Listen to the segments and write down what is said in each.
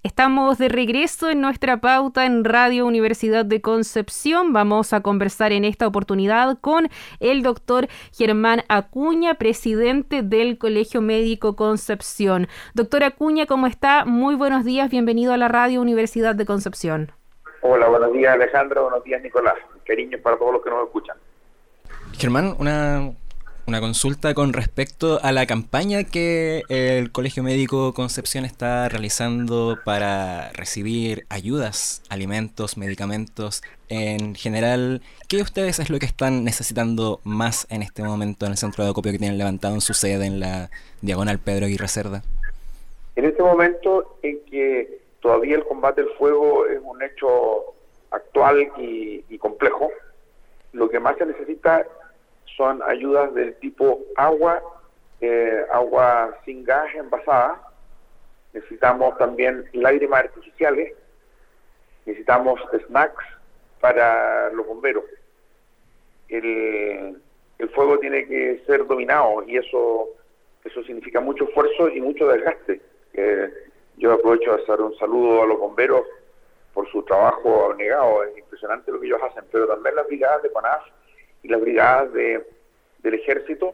Estamos de regreso en nuestra pauta en Radio Universidad de Concepción. Vamos a conversar en esta oportunidad con el doctor Germán Acuña, presidente del Colegio Médico Concepción. Doctor Acuña, ¿cómo está? Muy buenos días, bienvenido a la Radio Universidad de Concepción. Hola, buenos días Alejandro, buenos días Nicolás. Cariños para todos los que nos escuchan. Germán, una consulta con respecto a la campaña que el Colegio Médico Concepción está realizando para recibir ayudas, alimentos, medicamentos. En general, ¿qué ustedes es lo que están necesitando más en este momento en el centro de acopio que tienen levantado en su sede en la Diagonal Pedro Aguirre Cerda? En este momento en que todavía el combate al fuego es un hecho actual y complejo, lo que más se necesita son ayudas del tipo agua sin gas envasada. Necesitamos también lágrimas artificiales, necesitamos snacks para los bomberos. El fuego tiene que ser dominado y eso significa mucho esfuerzo y mucho desgaste. Yo aprovecho de hacer un saludo a los bomberos por su trabajo abnegado. Es impresionante lo que ellos hacen, pero también las brigadas de CONAF y las brigadas del ejército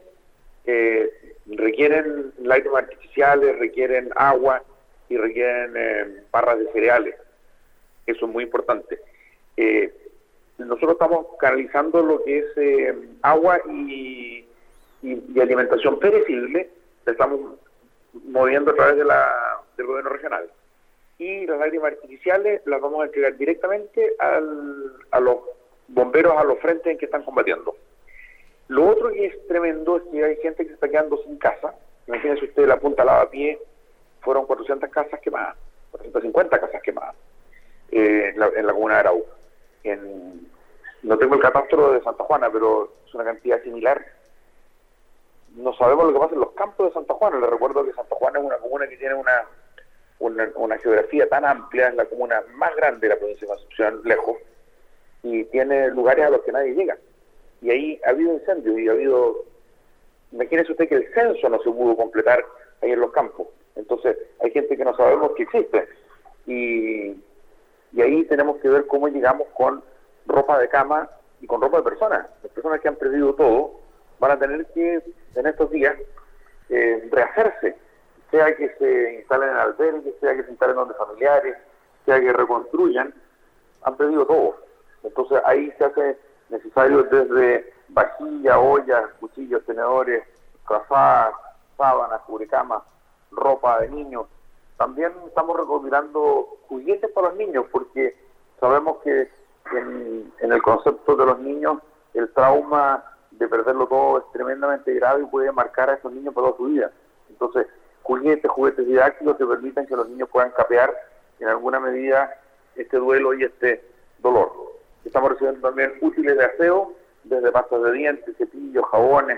requieren lágrimas artificiales, requieren agua y requieren barras de cereales. Eso es muy importante. Nosotros estamos canalizando lo que es agua y alimentación perecible, la estamos moviendo a través del gobierno regional. Y las lágrimas artificiales las vamos a entregar directamente a los bomberos a los frentes en que están combatiendo. Lo otro que es tremendo es que hay gente que se está quedando sin casa. Imagínense usted, la Punta Lavapié fueron 400 casas quemadas, 450 casas quemadas en la comuna de Arauco. No tengo el catastro de Santa Juana, pero es una cantidad similar. No sabemos lo que pasa en los campos de Santa Juana. Les recuerdo que Santa Juana es una comuna que tiene una geografía tan amplia, es la comuna más grande de la provincia de Concepción, lejos, y tiene lugares a los que nadie llega. Y ahí ha habido incendios y imagínese usted que el censo no se pudo completar ahí en los campos. Entonces hay gente que no sabemos que existe. Y ahí tenemos que ver cómo llegamos con ropa de cama y con ropa de personas. Las personas que han perdido todo van a tener que, en estos días, rehacerse. Sea que se instalen en albergues, sea que se instalen donde familiares, sea que reconstruyan, han perdido todo. Entonces ahí se hace necesario desde vajilla, ollas, cuchillos, tenedores, frazadas, sábanas, cubrecamas, ropa de niños. También estamos recopilando juguetes para los niños porque sabemos que en el concepto de los niños el trauma de perderlo todo es tremendamente grave y puede marcar a esos niños por toda su vida. Entonces, juguetes didácticos que permitan que los niños puedan capear en alguna medida este duelo y este dolor. Estamos recibiendo también útiles de aseo, desde pastas de dientes, cepillos, jabones,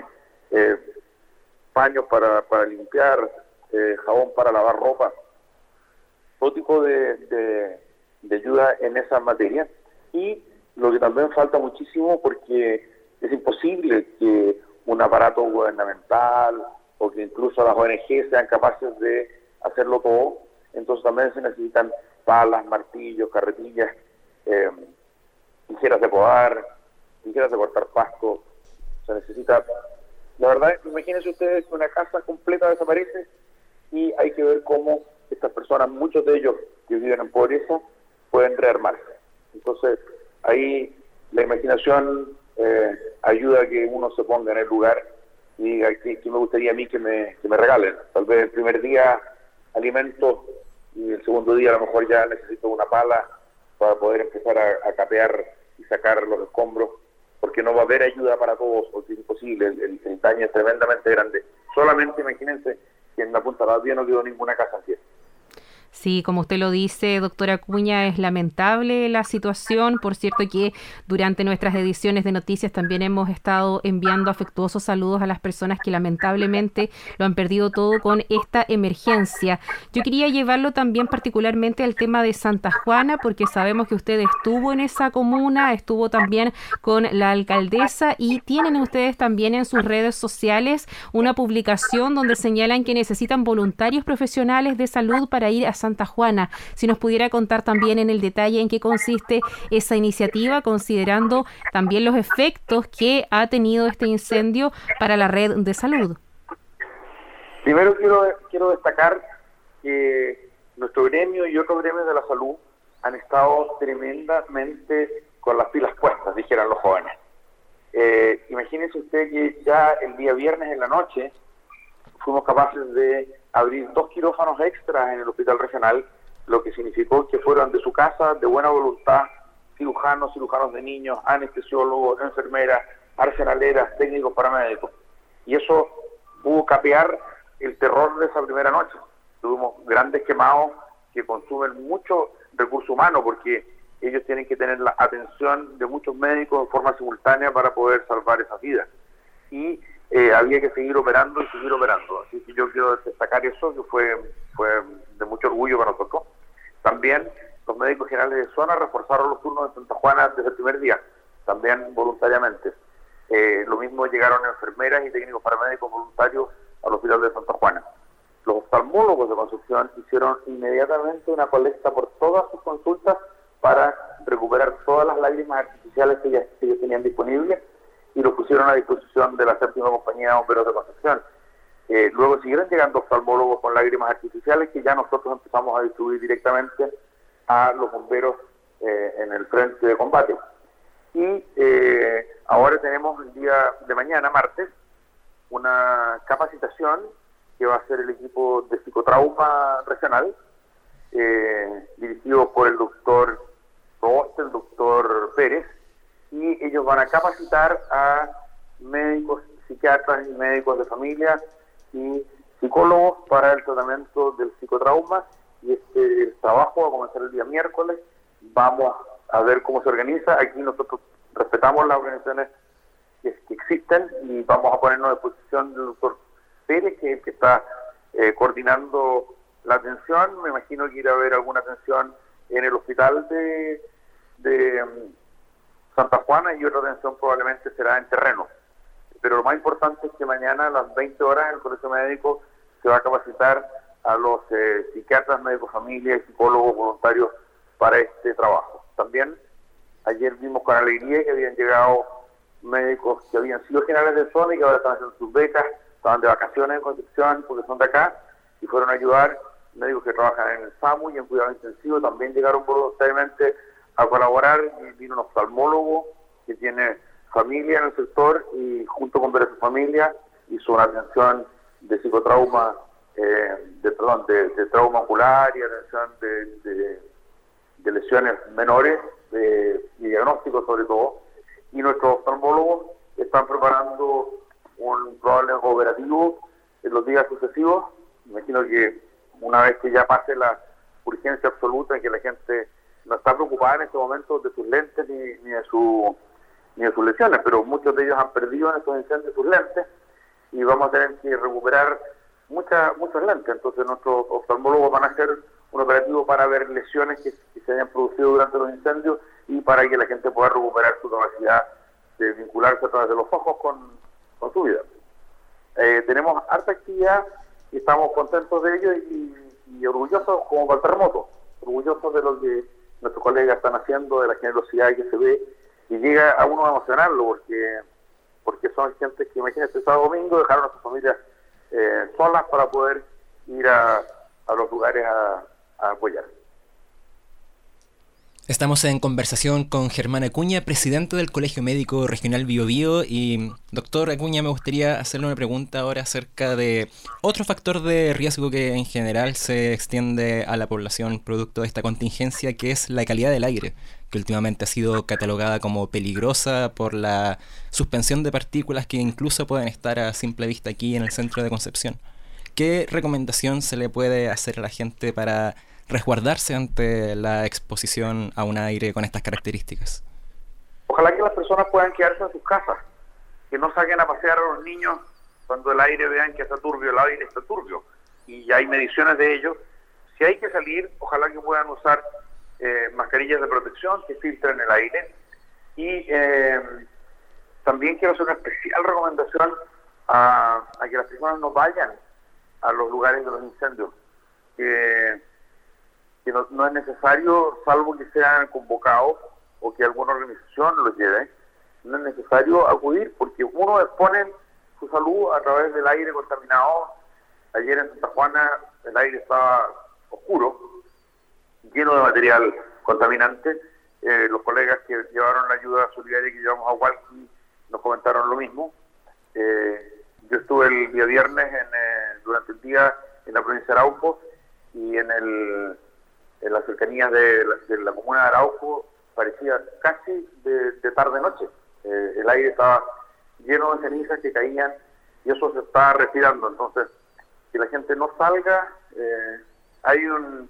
paños para limpiar, jabón para lavar ropa, todo tipo de ayuda en esa materia. Y lo que también falta muchísimo, porque es imposible que un aparato gubernamental o que incluso las ONG sean capaces de hacerlo todo. Entonces también se necesitan palas, martillos, carretillas, tijeras de podar, tijeras de cortar pasto. Se necesita, la verdad, imagínense ustedes que una casa completa desaparece y hay que ver cómo estas personas, muchos de ellos que viven en pobreza, pueden rearmarse. Entonces ahí la imaginación ayuda a que uno se ponga en el lugar y diga que me gustaría a mí que me regalen. Tal vez el primer día alimentos y el segundo día a lo mejor ya necesito una pala para poder empezar a capear y sacar los escombros, porque no va a haber ayuda para todos, porque es imposible, el daño es tremendamente grande. Solamente imagínense que en la Punta de la Vía no quedó ninguna casa en pie. Sí, como usted lo dice, doctora Acuña, es lamentable la situación. Por cierto que durante nuestras ediciones de noticias también hemos estado enviando afectuosos saludos a las personas que lamentablemente lo han perdido todo con esta emergencia. Yo quería llevarlo también particularmente al tema de Santa Juana, porque sabemos que usted estuvo en esa comuna, estuvo también con la alcaldesa y tienen ustedes también en sus redes sociales una publicación donde señalan que necesitan voluntarios profesionales de salud para ir a Santa Santa Juana. Si nos pudiera contar también en el detalle en qué consiste esa iniciativa, considerando también los efectos que ha tenido este incendio para la red de salud. Primero quiero destacar que nuestro gremio y otros gremios de la salud han estado tremendamente con las pilas puestas, dijeran los jóvenes. Imagínense usted que ya el día viernes en la noche fuimos capaces de abrir 2 quirófanos extras en el hospital regional, lo que significó que fueron de su casa, de buena voluntad, cirujanos de niños, anestesiólogos, enfermeras, arsenaleras, técnicos, paramédicos. Y eso pudo capear el terror de esa primera noche. Tuvimos grandes quemados que consumen mucho recurso humano porque ellos tienen que tener la atención de muchos médicos en forma simultánea para poder salvar esas vidas. Y había que seguir operando y seguir operando. Así que yo quiero destacar eso, que fue de mucho orgullo para nosotros. También los médicos generales de zona reforzaron los turnos de Santa Juana desde el primer día, también voluntariamente. Lo mismo llegaron enfermeras y técnicos paramédicos voluntarios al hospital de Santa Juana. Los oftalmólogos de Concepción hicieron inmediatamente una colecta por todas sus consultas para recuperar todas las lágrimas artificiales que ellos tenían disponibles y los pusieron a disposición de la 7ª Compañía de Bomberos de Concepción. Luego siguieron llegando oftalmólogos con lágrimas artificiales que ya nosotros empezamos a distribuir directamente a los bomberos en el frente de combate. Y ahora tenemos el día de mañana, martes, una capacitación que va a ser el equipo de psicotrauma regional, dirigido por el doctor Roste, el doctor Pérez, y ellos van a capacitar a médicos, psiquiatras y médicos de familia y psicólogos para el tratamiento del psicotrauma. Y el trabajo va a comenzar el día miércoles. Vamos a ver cómo se organiza. Aquí nosotros respetamos las organizaciones que existen y vamos a ponernos a disposición del doctor Pérez, que está coordinando la atención. Me imagino que irá a haber alguna atención en el hospital de Santa Juana y otra atención probablemente será en terreno. Pero lo más importante es que mañana a las 20 horas en el Colegio Médico se va a capacitar a los psiquiatras, médicos familia y psicólogos voluntarios para este trabajo. También ayer vimos con alegría que habían llegado médicos que habían sido generales de zona y que ahora están haciendo sus becas, estaban de vacaciones en Concepción porque son de acá y fueron a ayudar. Médicos que trabajan en el SAMU y en cuidado intensivo también llegaron voluntariamente a colaborar. Y vino un oftalmólogo que tiene familia en el sector y junto con ver a su familia hizo una atención de psicotrauma, de trauma ocular y atención de lesiones menores y diagnóstico sobre todo. Y nuestros oftalmólogos están preparando un probable operativo en los días sucesivos. Imagino que una vez que ya pase la urgencia absoluta en que la gente no está preocupada en este momento de sus lentes ni de sus lesiones, pero muchos de ellos han perdido en estos incendios sus lentes y vamos a tener que recuperar muchos lentes. Entonces nuestros oftalmólogos van a hacer un operativo para ver lesiones que se hayan producido durante los incendios y para que la gente pueda recuperar su capacidad de vincularse a través de los ojos con su vida. Tenemos harta actividad y estamos contentos de ello y orgullosos como para el terremoto, orgullosos de lo que nuestros colegas están haciendo, de la generosidad que se ve y llega a uno a emocionarlo porque son gente que, imagínate, sábado domingo dejaron a sus familias solas para poder ir a los lugares a apoyar. Estamos en conversación con Germán Acuña, presidente del Colegio Médico Regional Biobío. Y, doctor Acuña, me gustaría hacerle una pregunta ahora acerca de otro factor de riesgo que en general se extiende a la población producto de esta contingencia, que es la calidad del aire, que últimamente ha sido catalogada como peligrosa por la suspensión de partículas que incluso pueden estar a simple vista aquí en el centro de Concepción. ¿Qué recomendación se le puede hacer a la gente para resguardarse ante la exposición a un aire con estas características? Ojalá que las personas puedan quedarse en sus casas, que no saquen a pasear a los niños cuando el aire vean que está turbio, el aire está turbio, y ya hay mediciones de ello. Si hay que salir, ojalá que puedan usar mascarillas de protección que filtren el aire. Y también quiero hacer una especial recomendación a que las personas no vayan a los lugares de los incendios, que que no es necesario, salvo que sean convocados o que alguna organización los lleve, no es necesario acudir porque uno expone su salud a través del aire contaminado. Ayer en Santa Juana el aire estaba oscuro, lleno de material contaminante. Los colegas que llevaron la ayuda solidaria que llevamos a Hualqui nos comentaron lo mismo. Yo estuve el día viernes durante el día en la provincia de Arauco y en las cercanías de la comuna de Arauco parecía casi de tarde-noche. El aire estaba lleno de cenizas que caían y eso se está respirando. Entonces, que la gente no salga, hay un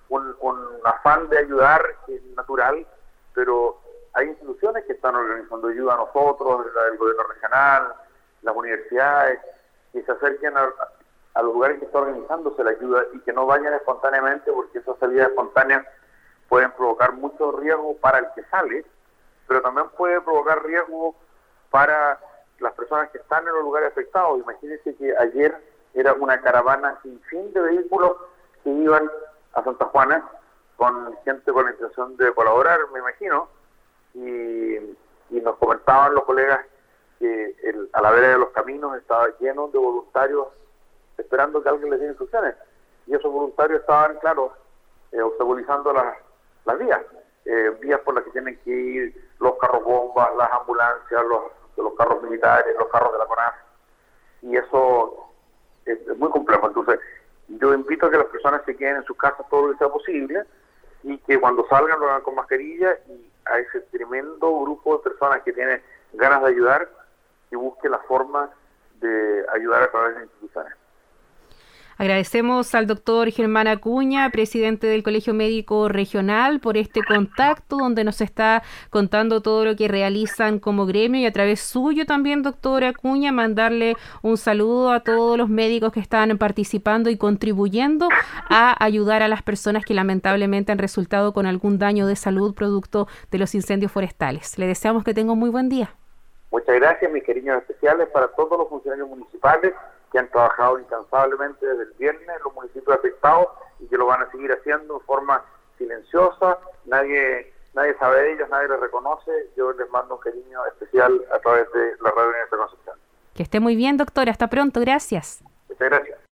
afán de ayudar, que es natural, pero hay instituciones que están organizando ayuda a nosotros, el gobierno regional, las universidades, que se acerquen a los lugares que está organizándose la ayuda y que no vayan espontáneamente, porque esas salidas espontáneas pueden provocar mucho riesgo para el que sale, pero también puede provocar riesgo para las personas que están en los lugares afectados. Imagínense que ayer era una caravana sin fin de vehículos que iban a Santa Juana con gente con la intención de colaborar, me imagino, y nos comentaban los colegas que a la vera de los caminos estaba lleno de voluntarios esperando que alguien les dé instrucciones, y esos voluntarios estaban, claro, obstaculizando las vías, vías por las que tienen que ir los carros bombas, las ambulancias, los carros militares, los carros de la CONAF, y eso es muy complejo. Entonces, yo invito a que las personas se queden en sus casas todo lo que sea posible y que cuando salgan lo hagan con mascarilla, y a ese tremendo grupo de personas que tienen ganas de ayudar, que busque la forma de ayudar a través de instituciones. Agradecemos al doctor Germán Acuña, presidente del Colegio Médico Regional, por este contacto donde nos está contando todo lo que realizan como gremio, y a través suyo también, doctor Acuña, mandarle un saludo a todos los médicos que están participando y contribuyendo a ayudar a las personas que lamentablemente han resultado con algún daño de salud producto de los incendios forestales. Le deseamos que tenga un muy buen día. Muchas gracias, mis cariños especiales para todos los funcionarios municipales que han trabajado incansablemente desde el viernes en los municipios afectados y que lo van a seguir haciendo de forma silenciosa. Nadie sabe de ellos, nadie les reconoce. Yo les mando un cariño especial a través de la radio Universidad de Concepción. Que esté muy bien, doctor. Hasta pronto. Gracias. Muchas gracias.